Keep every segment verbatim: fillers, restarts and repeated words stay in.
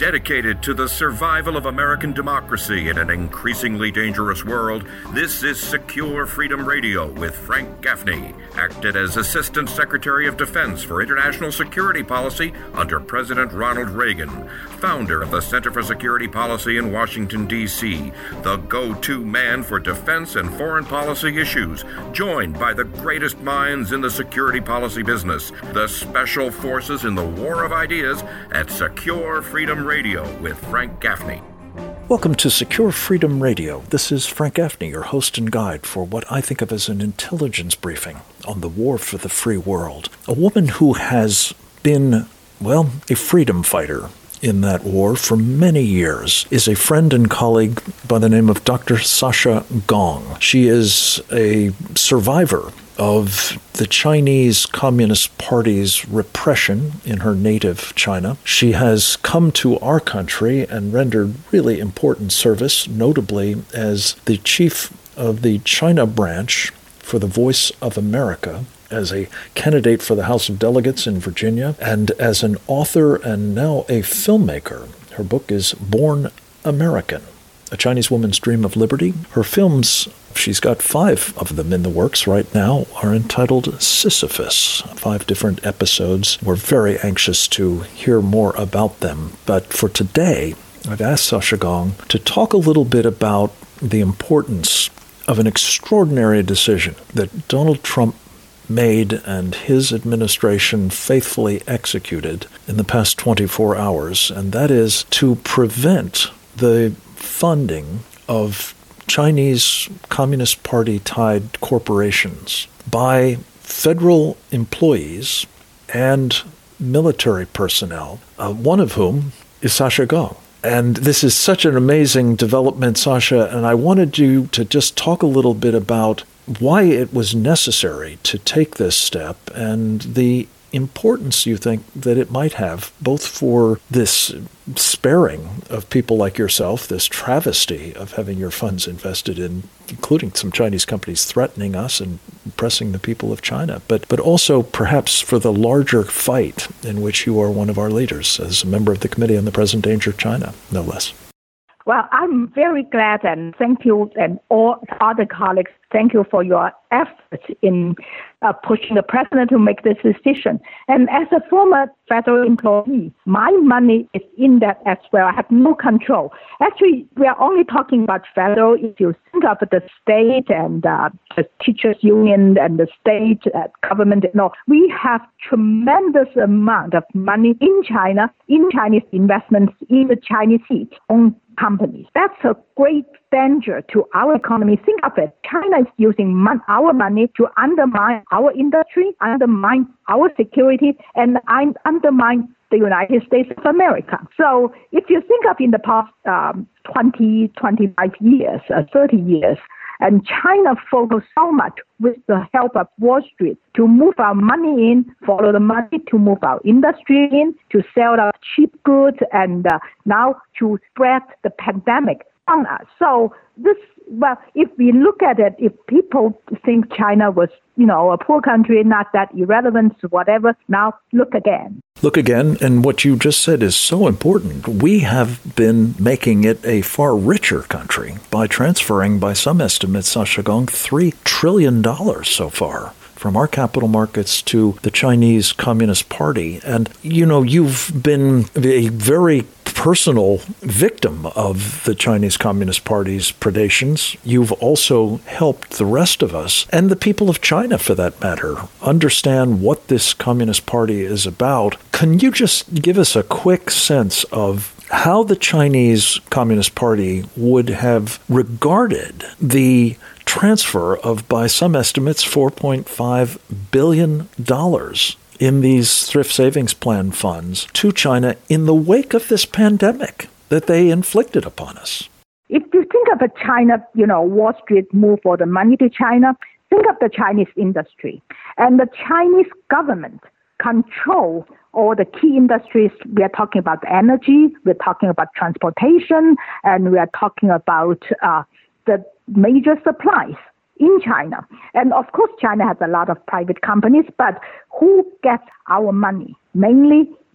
Dedicated to the survival of American democracy in an increasingly dangerous world, this is Secure Freedom Radio with Frank Gaffney, acted as Assistant Secretary of Defense for International Security Policy under President Ronald Reagan, founder of the Center for Security Policy in Washington, D C, the go-to man for defense and foreign policy issues, joined by the greatest minds in the security policy business, the Special Forces in the War of Ideas, at Secure Freedom Radio. Radio with Frank Gaffney. Welcome to Secure Freedom Radio. This is Frank Gaffney, your host and guide for what I think of as an intelligence briefing on the war for the free world. A woman who has been, well, a freedom fighter in that war for many years is a friend and colleague by the name of Doctor Sasha Gong. She is a survivor of the Chinese Communist Party's repression in her native China. She has come to our country and rendered really important service, notably as the chief of the China branch for the Voice of America, as a candidate for the House of Delegates in Virginia, and as an author and now a filmmaker. Her book is Born American, A Chinese Woman's Dream of Liberty. Her films, she's got five of them in the works right now, are entitled Sisyphus, five different episodes. We're very anxious to hear more about them. But for today, I've asked Sasha Gong to talk a little bit about the importance of an extraordinary decision that Donald Trump made and his administration faithfully executed in the past twenty-four hours, and that is to prevent the funding of Chinese Communist Party-tied corporations by federal employees and military personnel, uh, one of whom is Sasha Gong. And this is such an amazing development, Sasha, and I wanted you to just talk a little bit about why it was necessary to take this step and the importance you think that it might have, both for this sparing of people like yourself, this travesty of having your funds invested in, including some Chinese companies threatening us and oppressing the people of China, but but also perhaps for the larger fight in which you are one of our leaders as a member of the Committee on the Present Danger of China, no less. Well, I'm very glad, and thank you and all other colleagues. Thank you for your efforts in uh, pushing the president to make this decision. And as a former federal employee, my money is in that as well. I have no control. Actually, we are only talking about federal. If you think of the state and uh, the teachers union and the state uh, government, you know, we have tremendous amount of money in China, in Chinese investments, in the Chinese owned companies. That's a great danger to our economy. Think of it. China is using mon- our money to undermine our industry, undermine our security, and un- undermine the United States of America. So if you think of in the past um, twenty, twenty-five years, uh, thirty years, and China focused so much with the help of Wall Street to move our money in, follow the money to move our industry in, to sell our cheap goods, and uh, now to spread the pandemic on us. So this, well, if we look at it, if people think China was, you know, a poor country, not that irrelevant, whatever, now look again. Look again, and what you just said is so important. We have been making it a far richer country by transferring, by some estimates, Sasha Gong, three trillion dollars so far from our capital markets to the Chinese Communist Party. And, you know, you've been a very personal victim of the Chinese Communist Party's predations. You've also helped the rest of us, and the people of China for that matter, understand what this Communist Party is about. Can you just give us a quick sense of how the Chinese Communist Party would have regarded the transfer of, by some estimates, four point five billion dollars in these thrift savings plan funds to China in the wake of this pandemic that they inflicted upon us? If you think of a China, you know, Wall Street move for the money to China, think of the Chinese industry. And the Chinese government control all the key industries. We are talking about energy, we're talking about transportation, and we are talking about uh, the major supplies in China. And of course, China has a lot of private companies, but who gets our money? Mainly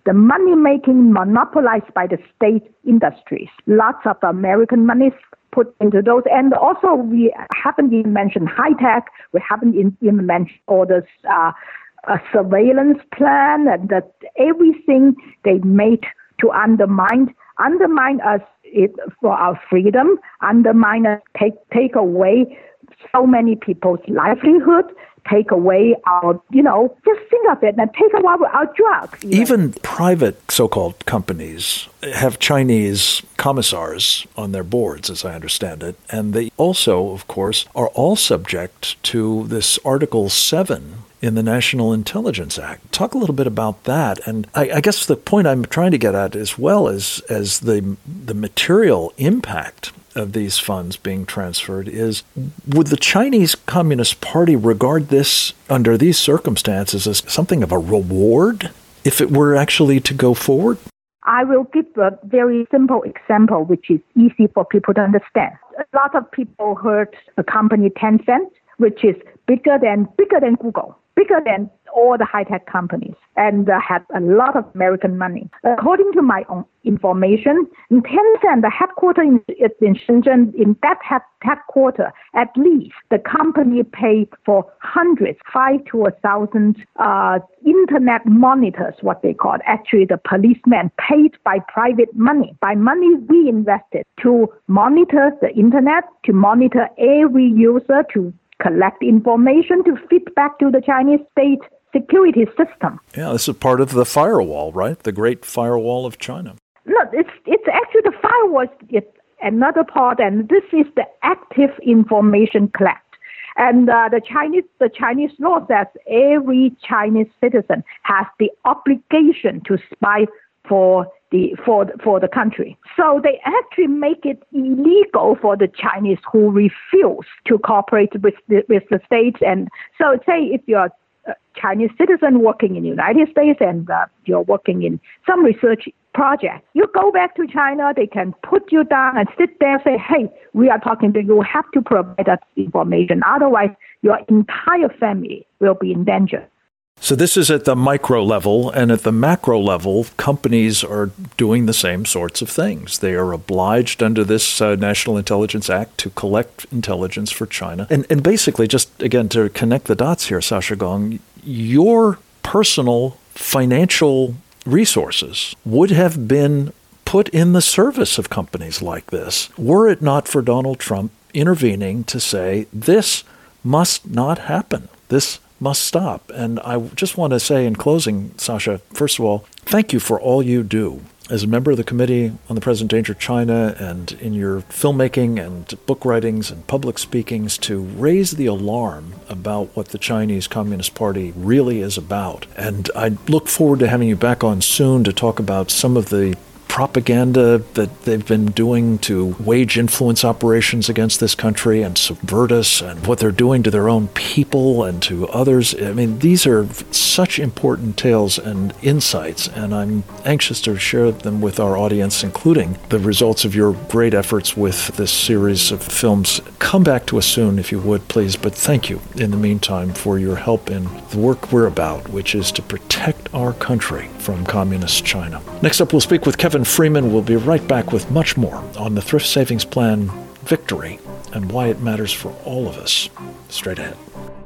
the money making monopolized by the state industries. Lots of American money put into those. And also we haven't even mentioned high tech. We haven't even mentioned all this uh, a surveillance plan and that everything they made to undermine undermine us it, for our freedom, undermine us, take take away so many people's livelihood, take away our, you know, just think of it, and take away our drugs. Even. even private so-called companies have Chinese commissars on their boards, as I understand it, and they also, of course, are all subject to this Article seven in the National Intelligence Act. Talk a little bit about that. And I, I guess the point I'm trying to get at, as well as, as the the material impact of these funds being transferred, is would the Chinese Communist Party regard this under these circumstances as something of a reward if it were actually to go forward? I will give a very simple example, which is easy for people to understand. A lot of people heard a company Tencent, which is bigger than bigger than Google, bigger than all the high-tech companies, and uh, had a lot of American money. According to my own information, in Tencent, the headquarters in, in Shenzhen, in that head, headquarters, at least the company paid for hundreds, five to a thousand uh, internet monitors, what they call. Actually, the policemen paid by private money, by money we invested to monitor the internet, to monitor every user, to collect information, to feed back to the Chinese state security system. Yeah, this is part of the firewall, right? The Great Firewall of China. No, it's it's actually the firewall is another part, and this is the active information collect. And uh, the Chinese the Chinese law says every Chinese citizen has the obligation to spy for the for the, for the country. So they actually make it illegal for the Chinese who refuse to cooperate with the, with the states. And so, say if you're a Chinese citizen working in the United States and uh, you're working in some research project, you go back to China, they can put you down and sit there and say, hey, we are talking to you, you have to provide us information. Otherwise, your entire family will be in danger. So this is at the micro level, and at the macro level, companies are doing the same sorts of things. They are obliged under this uh, National Intelligence Act to collect intelligence for China. And, and basically, just again, to connect the dots here, Sasha Gong, your personal financial resources would have been put in the service of companies like this, were it not for Donald Trump intervening to say, this must not happen. This must stop. And I just want to say in closing, Sasha, first of all, thank you for all you do as a member of the Committee on the Present Danger of China and in your filmmaking and book writings and public speakings to raise the alarm about what the Chinese Communist Party really is about. And I look forward to having you back on soon to talk about some of the propaganda that they've been doing to wage influence operations against this country and subvert us, and what they're doing to their own people and to others. I mean, these are such important tales and insights, and I'm anxious to share them with our audience, including the results of your great efforts with this series of films. Come back to us soon, if you would, please. But thank you, in the meantime, for your help in the work we're about, which is to protect our country from communist China. Next up, we'll speak with Kevin Freeman. Will be right back with much more on the Thrift Savings Plan victory and why it matters for all of us. Straight ahead.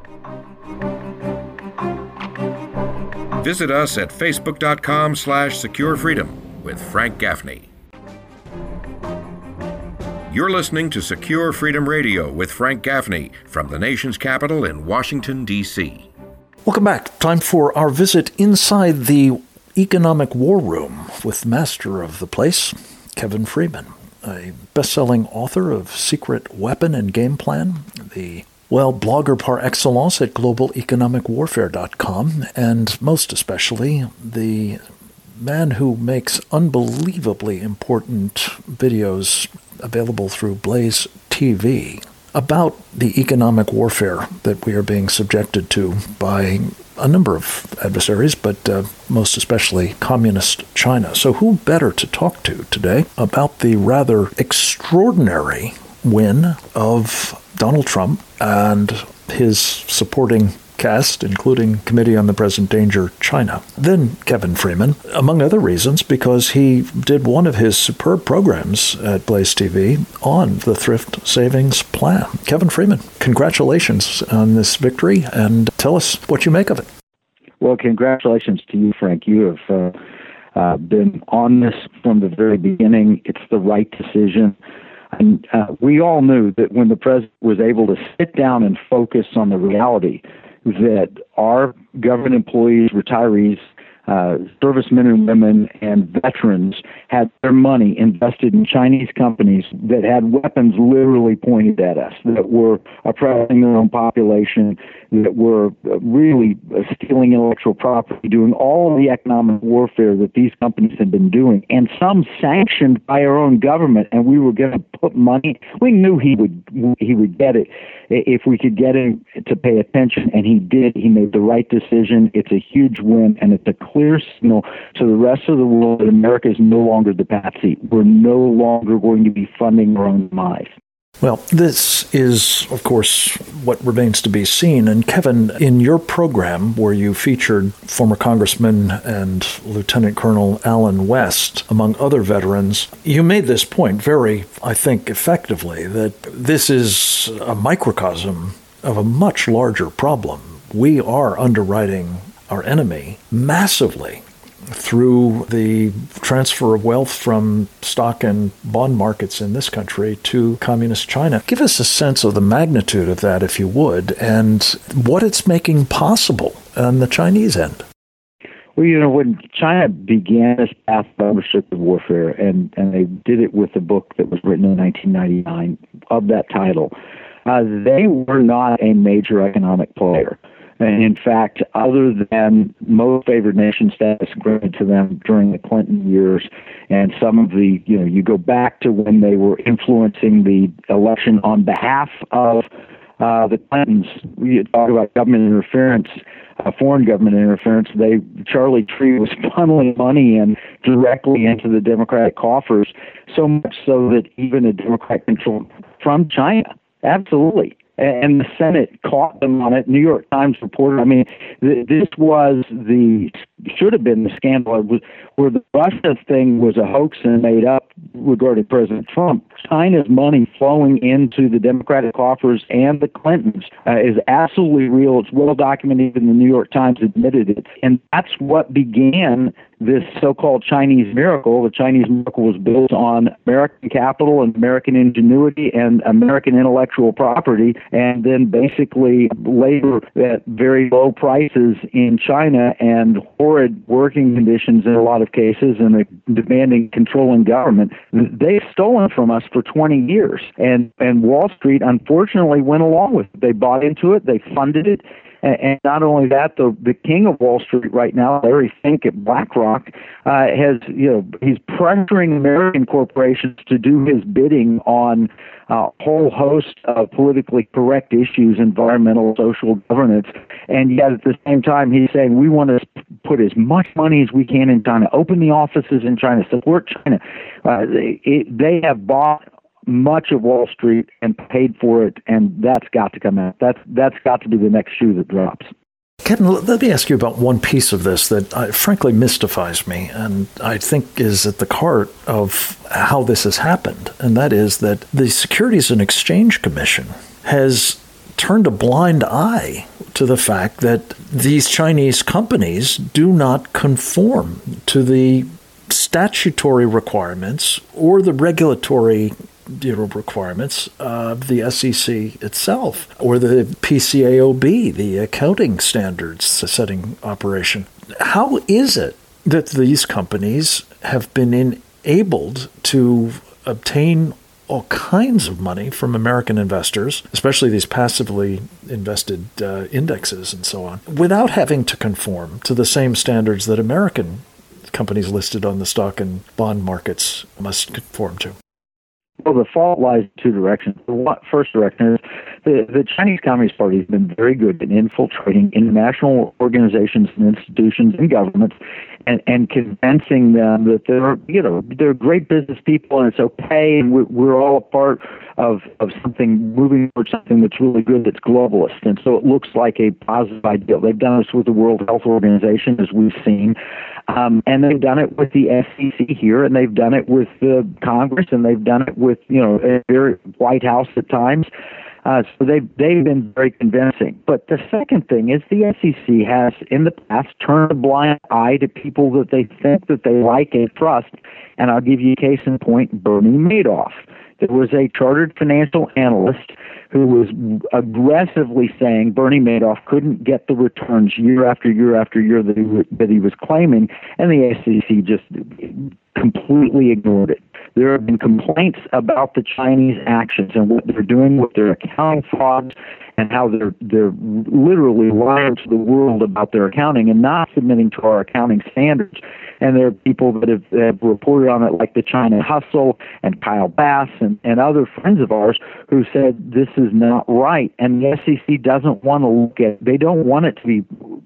Visit us at facebook.com slash secure freedom with Frank Gaffney. You're listening to Secure Freedom Radio with Frank Gaffney from the nation's capital in Washington, D C Welcome back. Time for our visit inside the Economic War Room with master of the place, Kevin Freeman, a best-selling author of Secret Weapon and Game Plan, the, well, blogger par excellence at global economic warfare dot com, and most especially the man who makes unbelievably important videos available through Blaze T V about the economic warfare that we are being subjected to by a number of adversaries, but uh, most especially communist China. So who better to talk to today about the rather extraordinary win of Donald Trump and his supporting cast, including Committee on the Present Danger, China. Then Kevin Freeman, among other reasons, because he did one of his superb programs at Blaze T V on the Thrift Savings Plan. Kevin Freeman, congratulations on this victory, and tell us what you make of it. Well, congratulations to you, Frank. You have uh, uh, been on this from the very beginning. It's the right decision. And uh, we all knew that when the president was able to sit down and focus on the reality that our government employees, retirees, uh, servicemen and women, and veterans had their money invested in Chinese companies that had weapons literally pointed at us, that were oppressing their own population, that were really stealing intellectual property, doing all of the economic warfare that these companies had been doing, and some sanctioned by our own government, and we were going to put money. We knew he would he would get it if we could get him to pay attention, and he did. He made the right decision. It's a huge win, and it's a clear signal to the rest of the world that America is no longer the patsy. We're no longer going to be funding our own demise. Well, this is, of course, what remains to be seen. And Kevin, in your program where you featured former Congressman and Lieutenant Colonel Allen West, among other veterans, you made this point very, I think, effectively, that this is a microcosm of a much larger problem. We are underwriting our enemy massively through the transfer of wealth from stock and bond markets in this country to communist China. Give us a sense of the magnitude of that, if you would, and what it's making possible on the Chinese end. Well, you know, when China began this path of unrestricted warfare, and, and they did it with a book that was written in nineteen ninety-nine of that title, uh, they were not a major economic player. And in fact, other than most favored nation status granted to them during the Clinton years, and some of the, you know, you go back to when they were influencing the election on behalf of uh, the Clintons. We talk about government interference, uh, foreign government interference. They Charlie Tree was funneling money in directly into the Democratic coffers, so much so that even a Democrat control from China, absolutely. And the Senate caught them on it. New York Times reported, I mean, th- this was the, should have been the scandal. It was, where the Russia thing was a hoax and made up regarding President Trump. China's money flowing into the Democratic coffers and the Clintons uh, is absolutely real. It's well documented. Even the New York Times admitted it. And that's what began this so-called Chinese miracle. The Chinese miracle was built on American capital and American ingenuity and American intellectual property, and then basically labor at very low prices in China and horrid working conditions in a lot of cases, and a demanding controlling government. They've stolen from us for twenty years, and, and Wall Street unfortunately went along with it. They bought into it, they funded it. And not only that, the the king of Wall Street right now, Larry Fink at BlackRock, uh, has, you know, he's pressuring American corporations to do his bidding on a whole host of politically correct issues, environmental, social governance. And yet at the same time, he's saying we want to put as much money as we can in China, open the offices in China, support China. Uh, it, they have bought much of Wall Street and paid for it, and that's got to come out. That's that's got to be the next shoe that drops. Kevin, let me ask you about one piece of this that uh, frankly mystifies me, and I think is at the heart of how this has happened, and that is that the Securities and Exchange Commission has turned a blind eye to the fact that these Chinese companies do not conform to the statutory requirements or the regulatory you know, requirements of the S E C itself, or the P C A O B, the accounting standards setting operation. How is it that these companies have been enabled to obtain all kinds of money from American investors, especially these passively invested uh, indexes and so on, without having to conform to the same standards that American companies listed on the stock and bond markets must conform to? Well, the fault lies in two directions. The first direction is the, the Chinese Communist Party has been very good at infiltrating international organizations and institutions and governments and, and convincing them that they're, you know, they're great business people and it's okay and we're, we're all a part of, of something, moving towards something that's really good, that's globalist. And so it looks like a positive ideal. They've done this with the World Health Organization, as we've seen, um, and they've done it with the S E C here, and they've done it with the Congress, and they've done it with, you know, the White House at times. Uh, so they've, they've been very convincing. But the second thing is the S E C has, in the past, turned a blind eye to people that they think that they like and trust. And I'll give you a case in point, Bernie Madoff. There was a chartered financial analyst who was aggressively saying Bernie Madoff couldn't get the returns year after year after year that he, that he was claiming, and the S E C just completely ignored it. There have been complaints about the Chinese actions and what they're doing with their accounting frauds and how they're they're literally lying to the world about their accounting and not submitting to our accounting standards. And there are people that have, have reported on it, like the China Hustle and Kyle Bass and, and other friends of ours who said this is not right. And the S E C doesn't want to look at, they don't want it to be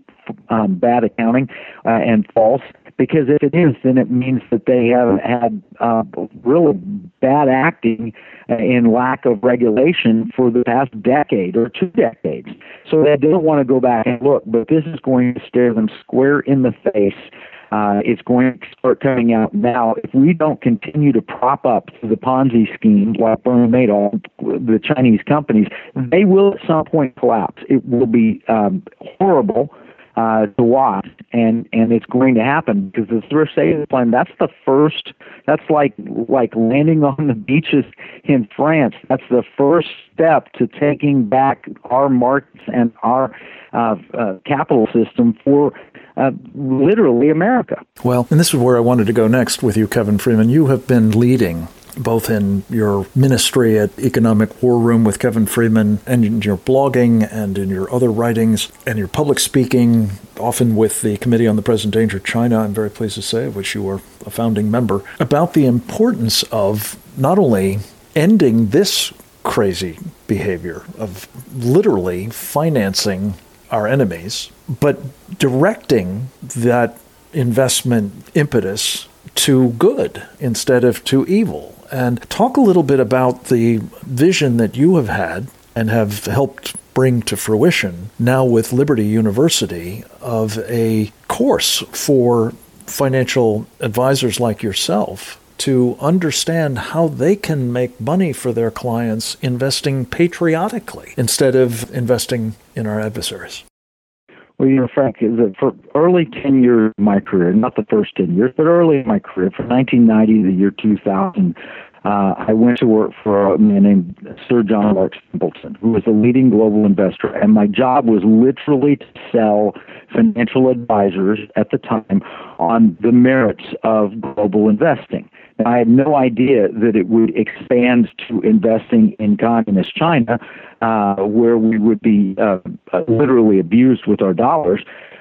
um, bad accounting uh, and false. Because if it is, then it means that they have had uh, really bad acting in lack of regulation for the past decade or two decades. So they don't want to go back and look, but this is going to stare them square in the face. Uh, it's going to start coming out now. If we don't continue to prop up the Ponzi scheme like Bernie Madoff, the Chinese companies, they will at some point collapse. It will be um, horrible Uh, to watch, and, and it's going to happen because the thrift savings plan, that's the first, that's like like landing on the beaches in France. That's the first step to taking back our markets and our uh, uh, capital system for uh, literally America. Well, and this is where I wanted to go next with you, Kevin Freeman. You have been leading both in your ministry at Economic War Room with Kevin Freeman and in your blogging and in your other writings and your public speaking, often with the Committee on the Present Danger of China, I'm very pleased to say, of which you were a founding member, about the importance of not only ending this crazy behavior of literally financing our enemies, but directing that investment impetus to good instead of to evil. And talk a little bit about the vision that you have had and have helped bring to fruition now with Liberty University of a course for financial advisors like yourself to understand how they can make money for their clients investing patriotically instead of investing in our adversaries. Well, you know, Frank, for early ten years of my career, not the first ten years, but early in my career, from nineteen ninety to the year two thousand, uh, I went to work for a man named Sir John Lark Simpleton, who was a leading global investor. And my job was literally to sell financial advisors at the time on the merits of global investing. And I had no idea that it would expand to investing in communist China, uh, where we would be uh, literally abused with our dollars.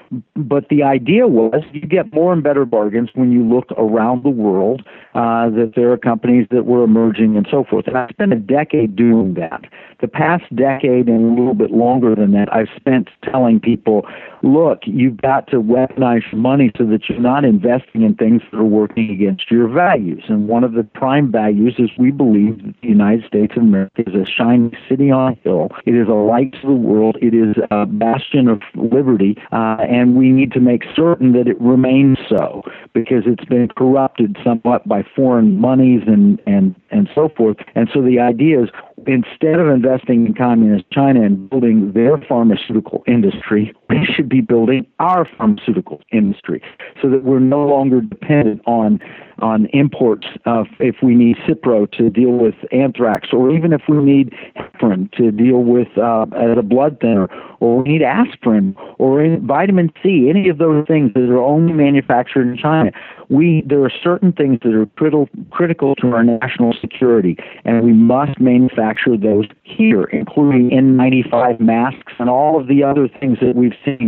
But the idea was you get more and better bargains when you look around the world, uh, that there are companies that were emerging and so forth. And I spent a decade doing that. The past decade and a little bit longer than that, I've spent telling people, look, you've got to weaponize your money so that you're not investing in things that are working against your values. And one of the prime values is we believe that the United States of America is a shining city on a hill. It is a light to the world. It is a bastion of liberty, uh, and we need to make certain that it remains so, because it's been corrupted somewhat by foreign monies and, and, and so forth. And so the idea is, instead of investing in communist China and building their pharmaceutical industry, we should be building our pharmaceutical industry so that we're no longer dependent on on imports of if we need Cipro to deal with anthrax, or even if we need heparin to deal with uh, as a blood thinner, or we need aspirin or vitamin C, any of those things that are only manufactured in China. We there are certain things that are critical critical to our national security, and we must manufacture those here, including N ninety-five masks and all of the other things that we've seen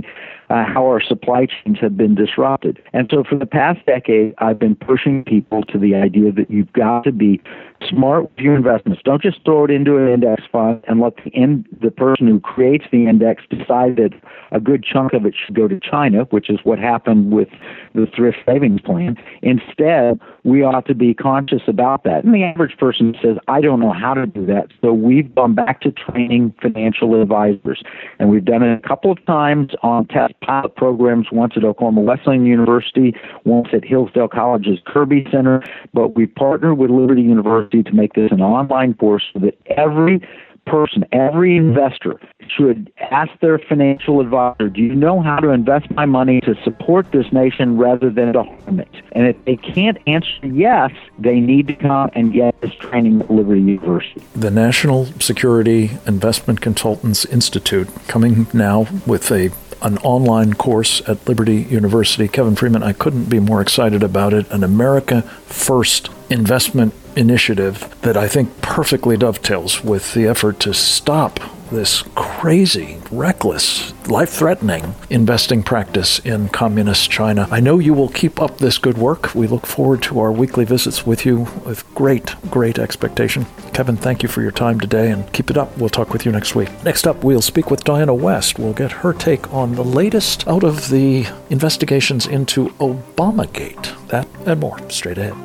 uh, how our supply chains have been disrupted. And so for the past decade, I've been pushing people to the idea that you've got to be smart with your investments. Don't just throw it into an index fund and let the in, the person who creates the index decide that a good chunk of it should go to China, which is what happened with the thrift savings plan. Instead, we ought to be conscious about that. And the average person says, I don't know how to do that. So we've gone back to training financial advisors. And we've done it a couple of times on test pilot programs, once at Oklahoma Wesleyan University, once at Hillsdale College's Kirby Center. But we partnered with Liberty University to make this an online course so that every person, every investor should ask their financial advisor, do you know how to invest my money to support this nation rather than to harm it? And if they can't answer yes, they need to come and get this training at Liberty University. The National Security Investment Consultants Institute coming now with a an online course at Liberty University. Kevin Freeman, I couldn't be more excited about it. An America First investment initiative that I think perfectly dovetails with the effort to stop this crazy, reckless, life-threatening investing practice in communist China. I know you will keep up this good work. We look forward to our weekly visits with you with great, great expectation. Kevin, thank you for your time today, and keep it up. We'll talk with you next week. Next up, we'll speak with Diana West. We'll get her take on the latest out of the investigations into Obamagate. That and more straight ahead.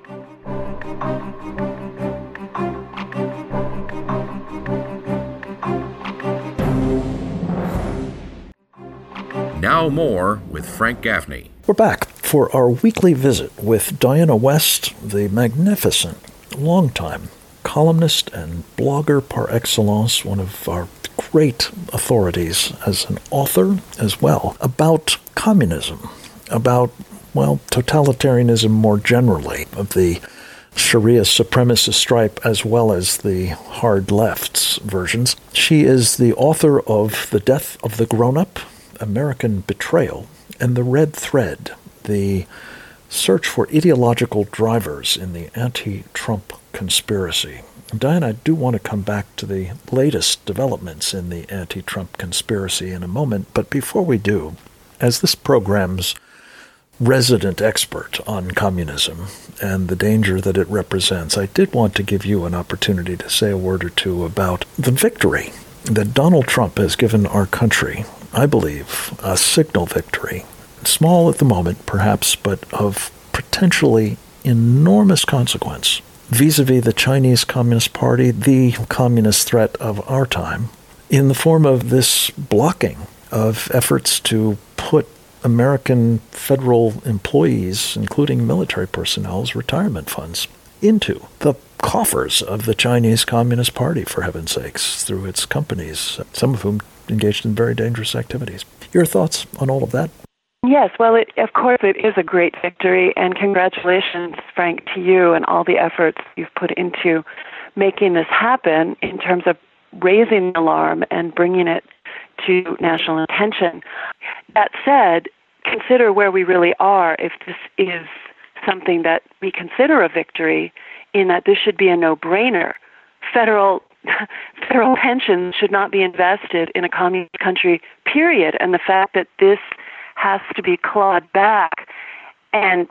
Now more with Frank Gaffney. We're back for our weekly visit with Diana West, the magnificent, longtime columnist and blogger par excellence, one of our great authorities as an author as well, about communism, about, well, totalitarianism more generally, of the Sharia supremacist stripe as well as the hard left's versions. She is the author of The Death of the Grown-Up, American Betrayal, and The Red Thread, the search for ideological drivers in the anti-Trump conspiracy. Diane, I do want to come back to the latest developments in the anti-Trump conspiracy in a moment, but before we do, as this program's resident expert on communism and the danger that it represents, I did want to give you an opportunity to say a word or two about the victory that Donald Trump has given our country. I believe a signal victory, small at the moment perhaps, but of potentially enormous consequence vis-a-vis the Chinese Communist Party, the communist threat of our time, in the form of this blocking of efforts to put American federal employees, including military personnel's retirement funds, into the coffers of the Chinese Communist Party, for heaven's sakes, through its companies, some of whom engaged in very dangerous activities. Your thoughts on all of that? Yes, well, it, of course, it is a great victory, and congratulations, Frank, to you and all the efforts you've put into making this happen in terms of raising the alarm and bringing it to national attention. That said, consider where we really are if this is something that we consider a victory, in that this should be a no-brainer. Federal federal pensions should not be invested in a communist country, period. And the fact that this has to be clawed back and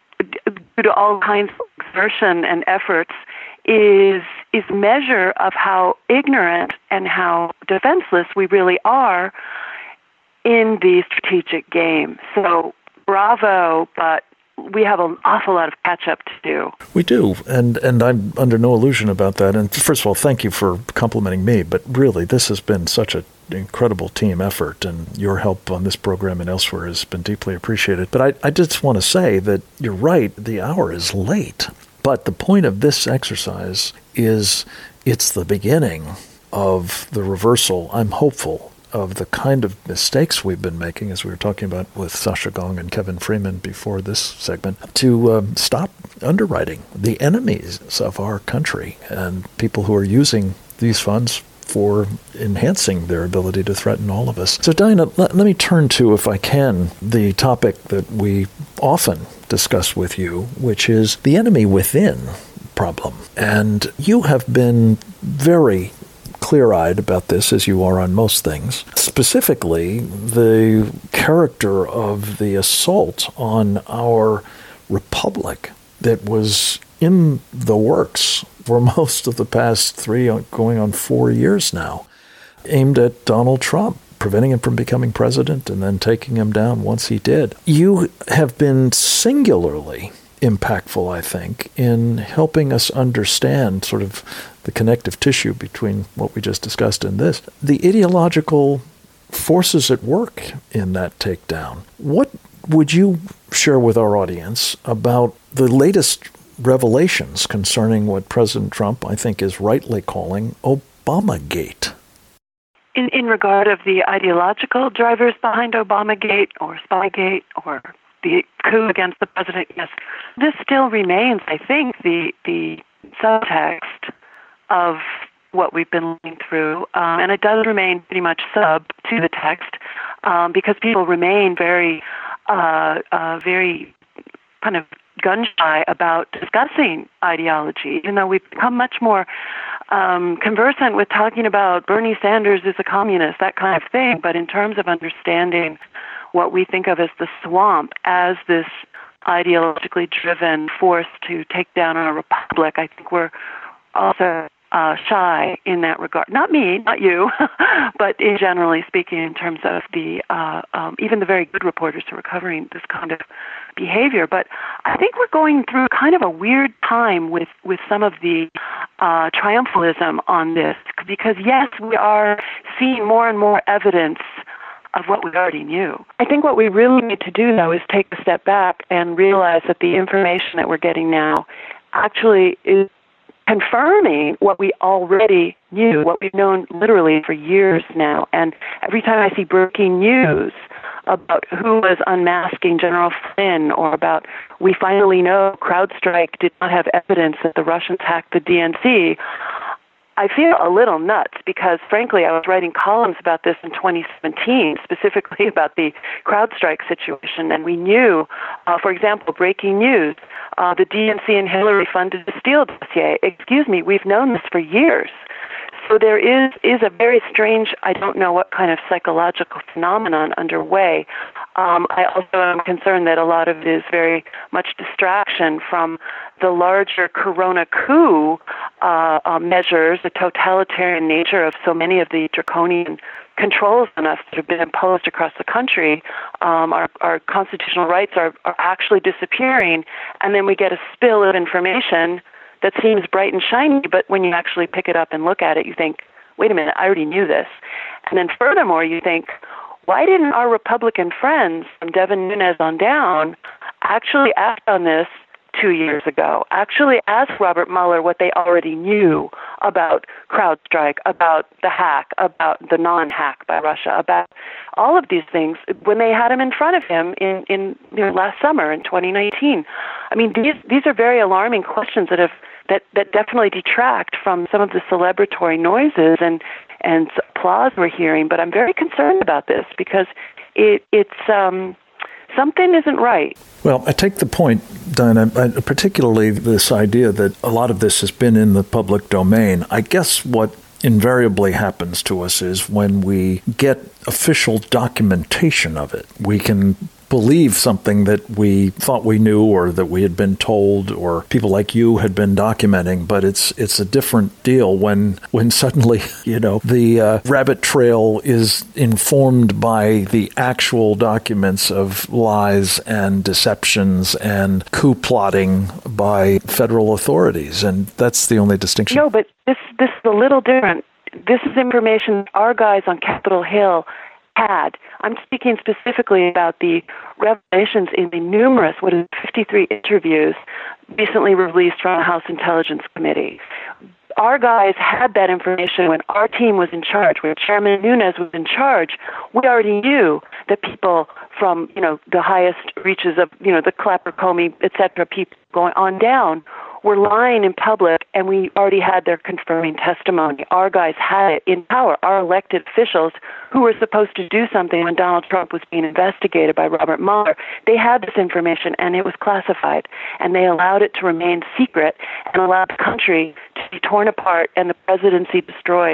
due to all kinds of exertion and efforts is is measure of how ignorant and how defenseless we really are in the strategic game. So bravo, but we have an awful lot of catch-up to do. We do, and and I'm under no illusion about that. And first of all, thank you for complimenting me, but really, this has been such an incredible team effort, and your help on this program and elsewhere has been deeply appreciated. But I, I just want to say that you're right, the hour is late. But the point of this exercise is it's the beginning of the reversal, I'm hopeful, of the kind of mistakes we've been making, as we were talking about with Sasha Gong and Kevin Freeman before this segment, to um, stop underwriting the enemies of our country and people who are using these funds for enhancing their ability to threaten all of us. So, Diana, let, let me turn to, if I can, the topic that we often discuss with you, which is the enemy within problem. And you have been very clear-eyed about this, as you are on most things. Specifically, the character of the assault on our republic that was in the works for most of the past three, going on four years now, aimed at Donald Trump, preventing him from becoming president and then taking him down once he did. You have been singularly impactful, I think, in helping us understand sort of the connective tissue between what we just discussed and this, the ideological forces at work in that takedown. What would you share with our audience about the latest revelations concerning what President Trump, I think, is rightly calling Obamagate? In, in regard of the ideological drivers behind Obamagate or Spygate or the coup against the president, yes, this still remains, I think, the the subtext of what we've been looking through, um, and it does remain pretty much sub to the text um, because people remain very, uh, uh, very kind of gun-shy about discussing ideology, even though we've become much more um, conversant with talking about Bernie Sanders is a communist, that kind of thing. But in terms of understanding what we think of as the swamp, as this ideologically driven force to take down our republic, I think we're also uh, shy in that regard. Not me, not you, but in generally speaking, in terms of the uh, um, even the very good reporters who are covering this kind of behavior. But I think we're going through kind of a weird time with, with some of the uh, triumphalism on this, because yes, we are seeing more and more evidence of what we already knew. I think what we really need to do, though, is take a step back and realize that the information that we're getting now actually is confirming what we already knew, what we've known literally for years now. And every time I see breaking news about who was unmasking General Flynn, or about we finally know CrowdStrike did not have evidence that the Russians hacked the D N C, I feel a little nuts because, frankly, I was writing columns about this in twenty seventeen, specifically about the CrowdStrike situation, and we knew, uh, for example, breaking news, uh, the D N C and Hillary funded the Steele dossier. Excuse me, we've known this for years. So there is, is a very strange, I don't know what kind of psychological phenomenon underway. Um, I also am concerned that a lot of it is very much distraction from the larger corona coup uh, uh, measures, the totalitarian nature of so many of the draconian controls on us that have been imposed across the country. Um, our, our constitutional rights are, are actually disappearing, and then we get a spill of information that seems bright and shiny, but when you actually pick it up and look at it, you think, wait a minute, I already knew this. And then furthermore, you think, why didn't our Republican friends from Devin Nunes on down actually act on this two years ago, actually ask Robert Mueller what they already knew about CrowdStrike, about the hack, about the non-hack by Russia, about all of these things when they had him in front of him in, in you know, last summer in twenty nineteen. I mean, these these are very alarming questions that have that, that definitely detract from some of the celebratory noises and, and applause we're hearing. But I'm very concerned about this because it it's um, something isn't right. Well, I take the point, Diana, particularly this idea that a lot of this has been in the public domain. I guess what invariably happens to us is when we get official documentation of it, we can believe something that we thought we knew or that we had been told or people like you had been documenting, but it's it's a different deal when when suddenly, you know, the uh, rabbit trail is informed by the actual documents of lies and deceptions and coup plotting by federal authorities, and that's the only distinction. No, but this this is a little different. This is information our guys on Capitol Hill had. I'm speaking specifically about the revelations in the numerous, what is fifty-three interviews recently released from the House Intelligence Committee. Our guys had that information when our team was in charge, when Chairman Nunes was in charge. We already knew that people from, you know, the highest reaches of, you know, the Clapper, Comey, et cetera, people going on down were lying in public, and we already had their confirming testimony. Our guys had it in power. Our elected officials who were supposed to do something when Donald Trump was being investigated by Robert Mueller, they had this information, and it was classified, and they allowed it to remain secret and allowed the country to be torn apart and the presidency destroyed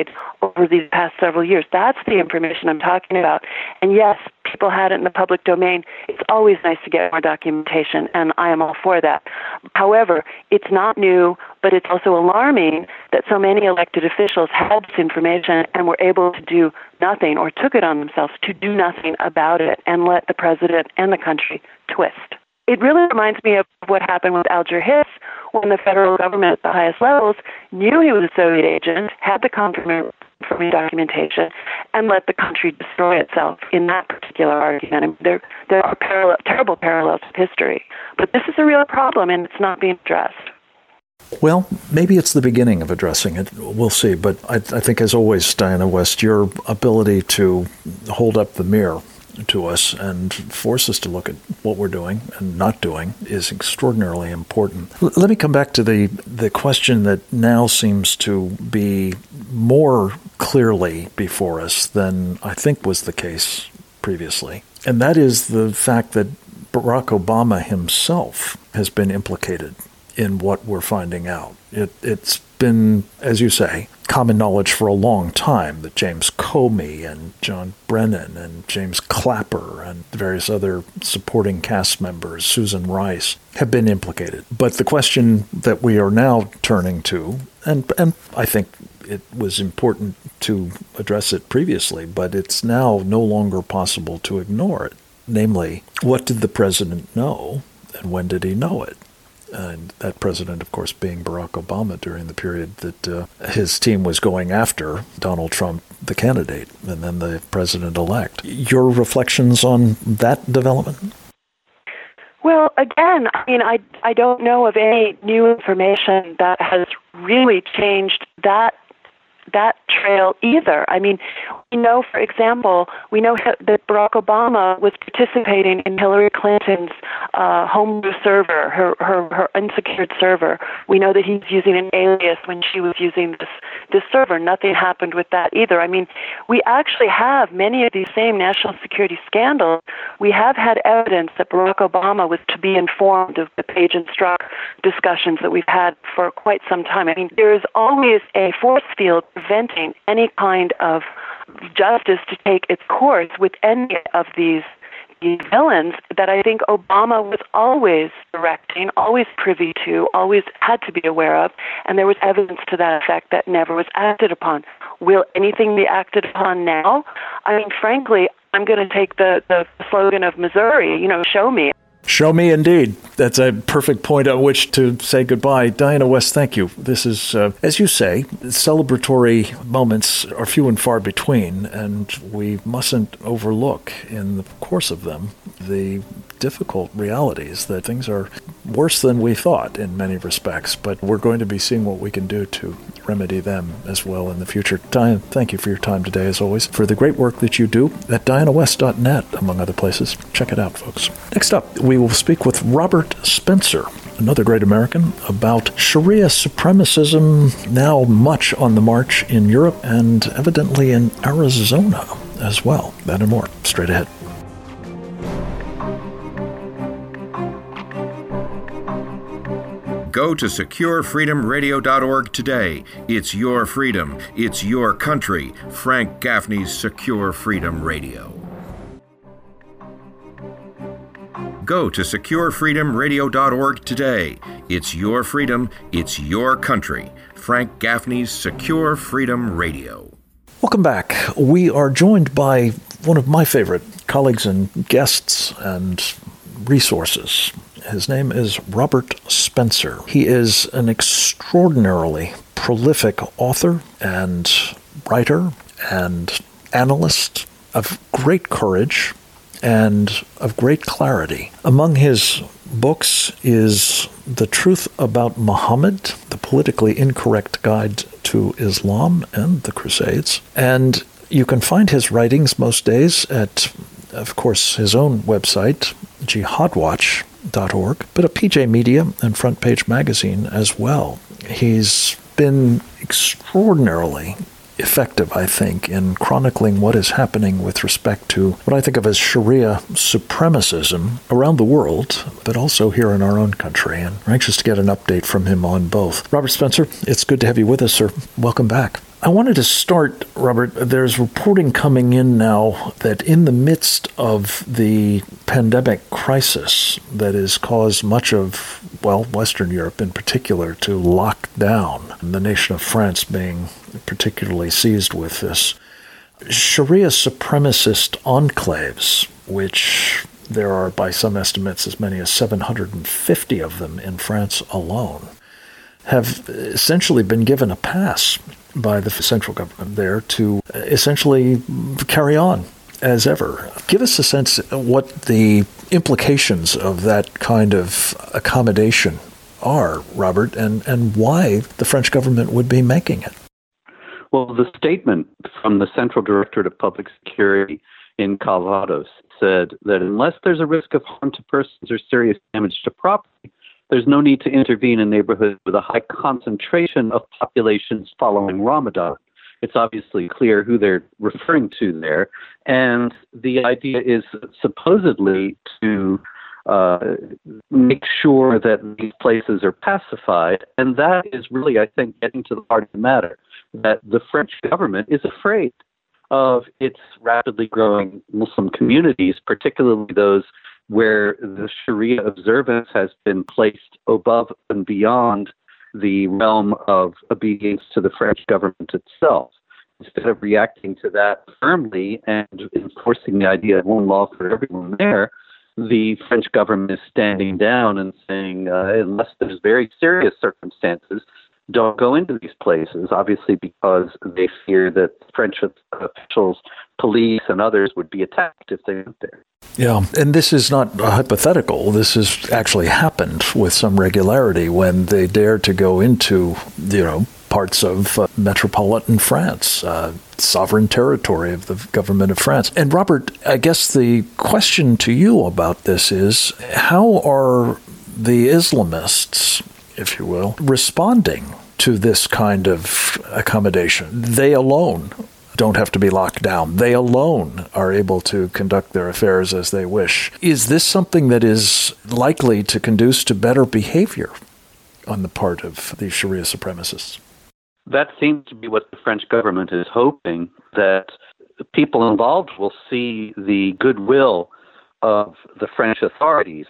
over these past several years. That's the information I'm talking about. And yes, people had it in the public domain. It's always nice to get more documentation, and I am all for that. However, it's not new, but it's also alarming that so many elected officials had this information and were able to do nothing, or took it on themselves to do nothing about it and let the president and the country twist. It really reminds me of what happened with Alger Hiss when the federal government at the highest levels knew he was a Soviet agent, had the confirmation documentation, and let the country destroy itself in that particular argument. And there, there are parallel, terrible parallels with history. But this is a real problem, and it's not being addressed. Well, maybe it's the beginning of addressing it. We'll see. But I, I think, as always, Diana West, your ability to hold up the mirror to us and force us to look at what we're doing and not doing is extraordinarily important. L- let me come back to the, the question that now seems to be more clearly before us than I think was the case previously. And that is the fact that Barack Obama himself has been implicated in what we're finding out. It, it's been, as you say, common knowledge for a long time that James Comey and John Brennan and James Clapper and various other supporting cast members, Susan Rice, have been implicated. But the question that we are now turning to, and and I think it was important to address it previously, but it's now no longer possible to ignore it. Namely, what did the president know and when did he know it? And that president, of course, being Barack Obama during the period that uh, his team was going after Donald Trump, the candidate, and then the president-elect. Your reflections on that development? Well, again, I mean, I, I don't know of any new information that has really changed that that trail either. I mean, we know, for example, we know that Barack Obama was participating in Hillary Clinton's uh, homebrew server, her, her her unsecured server. We know that he's using an alias when she was using this this server. Nothing happened with that either. I mean, we actually have many of these same national security scandals. We have had evidence that Barack Obama was to be informed of the Page and Strzok discussions that we've had for quite some time. I mean, there is always a force field preventing any kind of justice to take its course with any of these, these villains that I think Obama was always directing, always privy to, always had to be aware of, and there was evidence to that effect that never was acted upon. Will anything be acted upon now? I mean, frankly, I'm going to take the, the slogan of Missouri, you know, show me. Show me, indeed. That's a perfect point at which to say goodbye. Diana West, thank you. This is, uh, as you say, celebratory moments are few and far between, and we mustn't overlook in the course of them the difficult realities that things are worse than we thought in many respects, but we're going to be seeing what we can do to remedy them as well in the future. Diana, thank you for your time today, as always, for the great work that you do at diana west dot net, among other places. Check it out, folks. Next up, we will speak with Robert Spencer, another great American, about Sharia supremacism, now much on the march in Europe and evidently in Arizona as well. That and more, straight ahead. Go to secure freedom radio dot org today. It's your freedom. It's your country. Frank Gaffney's Secure Freedom Radio. Go to secure freedom radio dot org today. It's your freedom. It's your country. Frank Gaffney's Secure Freedom Radio. Welcome back. We are joined by one of my favorite colleagues and guests and resources. His name is Robert Spencer. He is an extraordinarily prolific author and writer and analyst of great courage and of great clarity. Among his books is The Truth About Muhammad, The Politically Incorrect Guide to Islam and the Crusades. And you can find his writings most days at, of course, his own website, jihad watch dot org, but at P J Media and Front Page Magazine as well. He's been extraordinarily effective, I think, in chronicling what is happening with respect to what I think of as Sharia supremacism around the world, but also here in our own country. And we're anxious to get an update from him on both. Robert Spencer, it's good to have you with us, sir. Welcome back. I wanted to start, Robert, there's reporting coming in now that in the midst of the pandemic crisis that has caused much of, well, Western Europe in particular to lock down, the nation of France being particularly seized with this, Sharia supremacist enclaves, which there are by some estimates as many as seven hundred fifty of them in France alone, have essentially been given a pass by the central government there to essentially carry on as ever. Give us a sense of what the implications of that kind of accommodation are, Robert, and, and why the French government would be making it. Well, the statement from the Central Directorate of Public Security in Calvados said that unless there's a risk of harm to persons or serious damage to property, there's no need to intervene in neighborhoods with a high concentration of populations following Ramadan. It's obviously clear who they're referring to there. And the idea is supposedly to uh, make sure that these places are pacified. And that is really, I think, getting to the heart of the matter, that the French government is afraid of its rapidly growing Muslim communities, particularly those where the Sharia observance has been placed above and beyond the realm of obedience to the French government itself. Instead of reacting to that firmly and enforcing the idea of one law for everyone there, the French government is standing down and saying, uh, unless there's very serious circumstances, don't go into these places, obviously because they fear that French officials, police, and others would be attacked if they went there. Yeah, and this is not a hypothetical. This has actually happened with some regularity when they dare to go into, you know, parts of uh, metropolitan France, uh, sovereign territory of the government of France. And Robert, I guess the question to you about this is, how are the Islamists, if you will, responding to this kind of accommodation? They alone don't have to be locked down. They alone are able to conduct their affairs as they wish. Is this something that is likely to conduce to better behavior on the part of the Sharia supremacists? That seems to be what the French government is hoping, that the people involved will see the goodwill of the French authorities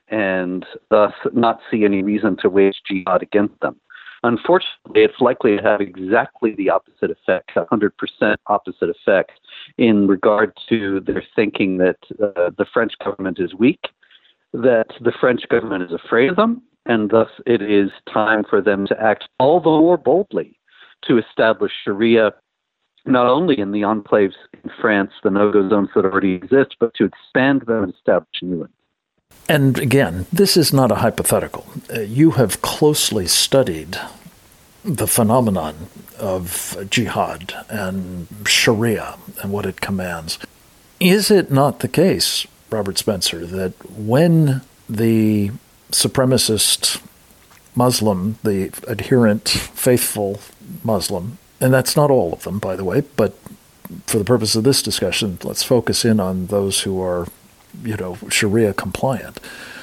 and thus not see any reason to wage jihad against them. Unfortunately, it's likely to have exactly the opposite effect, one hundred percent opposite effect, in regard to their thinking that uh, the French government is weak, that the French government is afraid of them, and thus it is time for them to act all the more boldly to establish Sharia not only in the enclaves in France, the no-go zones that already exist, but to expand them and establish new ones. And again, this is not a hypothetical. Uh, you have closely studied the phenomenon of jihad and Sharia and what it commands. Is it not the case, Robert Spencer, that when the supremacist Muslim, the adherent, faithful Muslim, and that's not all of them, by the way, but for the purpose of this discussion, let's focus in on those who are, you know, Sharia compliant.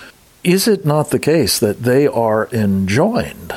Is it not the case that they are enjoined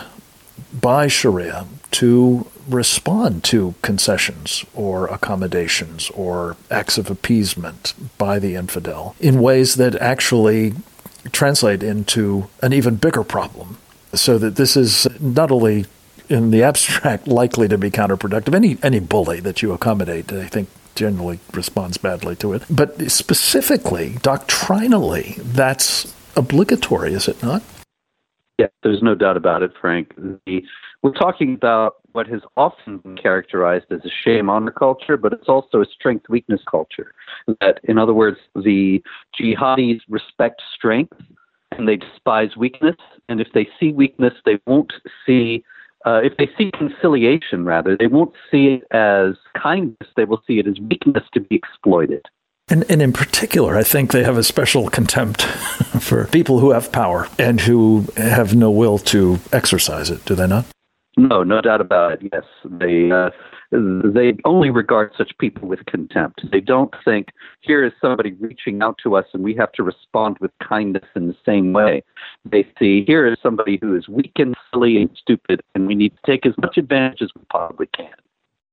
by Sharia to respond to concessions or accommodations or acts of appeasement by the infidel in ways that actually translate into an even bigger problem? So that this is not only in the abstract likely to be counterproductive. Any any bully that you accommodate, I think, generally responds badly to it. But specifically, doctrinally, that's obligatory, is it not? Yeah, there's no doubt about it, Frank. The, we're talking about what has often been characterized as a shame-honor culture, but it's also a strength-weakness culture. That, in other words, the jihadis respect strength and they despise weakness. And if they see weakness, they won't see, uh, if they see conciliation, rather, they won't see it as kindness. They will see it as weakness to be exploited. And, and in particular, I think they have a special contempt for people who have power and who have no will to exercise it, do they not? No, no doubt about it, yes. They uh, they only regard such people with contempt. They don't think, here is somebody reaching out to us and we have to respond with kindness in the same way. They see, here is somebody who is weak and silly and stupid, and we need to take as much advantage as we possibly can.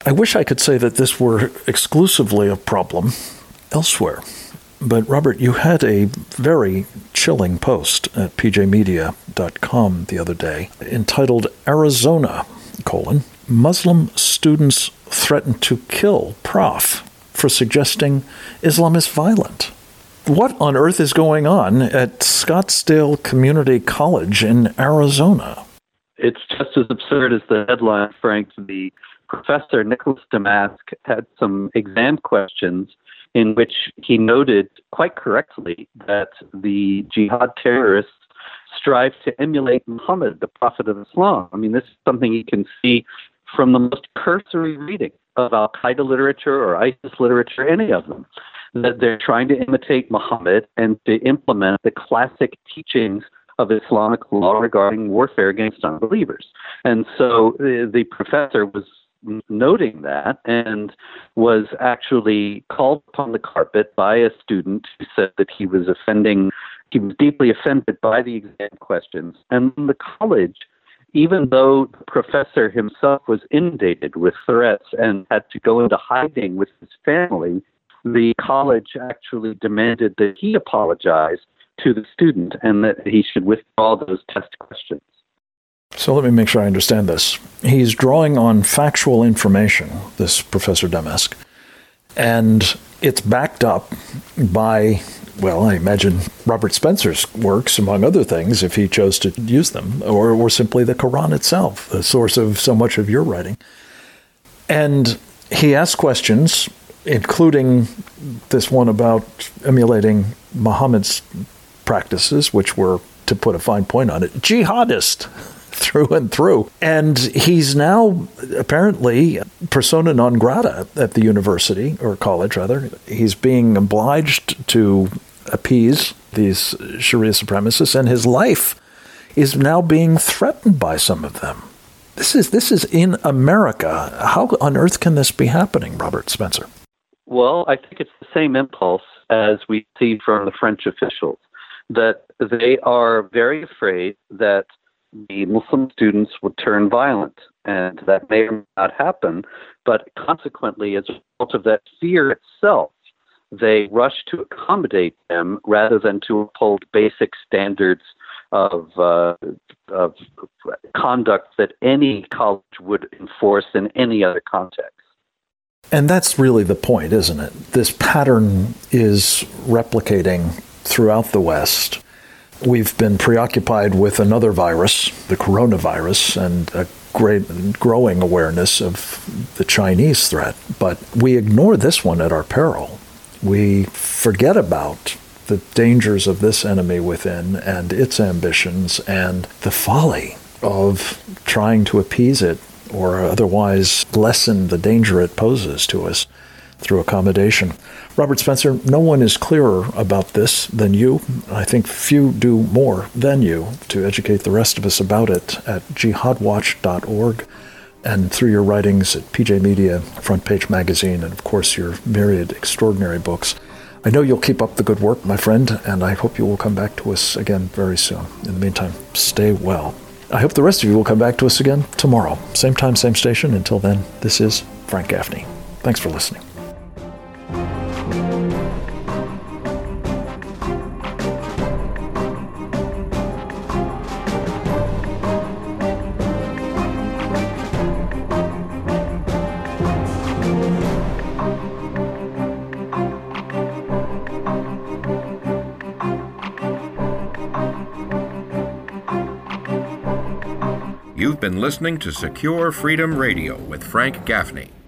I wish I could say that this were exclusively a problem elsewhere. But Robert, you had a very chilling post at p j media dot com the other day entitled Arizona, colon, Muslim students threaten to kill Prof for suggesting Islam is violent. What on earth is going on at Scottsdale Community College in Arizona? It's just as absurd as the headline, Frank. The professor, Nicholas Damask, had some exam questions in which he noted quite correctly that the jihad terrorists strive to emulate Muhammad, the prophet of Islam. I mean, this is something you can see from the most cursory reading of Al-Qaeda literature or ISIS literature, any of them, that they're trying to imitate Muhammad and to implement the classic teachings of Islamic law regarding warfare against unbelievers. And so the, the professor was noting that and was actually called upon the carpet by a student who said that he was offending, he was deeply offended by the exam questions. And the college, even though the professor himself was inundated with threats and had to go into hiding with his family, the college actually demanded that he apologize to the student and that he should withdraw those test questions. So let me make sure I understand this. He's drawing on factual information, this Professor Damask, and it's backed up by, well, I imagine Robert Spencer's works, among other things, if he chose to use them, or, or simply the Quran itself, the source of so much of your writing. And he asks questions, including this one about emulating Muhammad's practices, which were, to put a fine point on it, jihadist through and through. And he's now apparently persona non grata at the university, or college rather. He's being obliged to appease these Sharia supremacists, and his life is now being threatened by some of them. This is this is in America. How on earth can this be happening, Robert Spencer? Well, I think it's the same impulse as we see from the French officials, that they are very afraid that the Muslim students would turn violent, and that may or may not happen, but consequently, as a result of that fear itself, they rush to accommodate them rather than to uphold basic standards of, uh, of conduct that any college would enforce in any other context. And that's really the point, isn't it? This pattern is replicating throughout the West. We've been preoccupied with another virus, the coronavirus, and a great growing awareness of the Chinese threat. But we ignore this one at our peril. We forget about the dangers of this enemy within and its ambitions and the folly of trying to appease it or otherwise lessen the danger it poses to us through accommodation. Robert Spencer, no one is clearer about this than you. I think few do more than you to educate the rest of us about it at jihad watch dot org and through your writings at P J Media, Front Page Magazine, and of course your myriad extraordinary books. I know you'll keep up the good work, my friend, and I hope you will come back to us again very soon. In the meantime, stay well. I hope the rest of you will come back to us again tomorrow. Same time, same station. Until then, this is Frank Gaffney. Thanks for listening. You've been listening to Secure Freedom Radio with Frank Gaffney.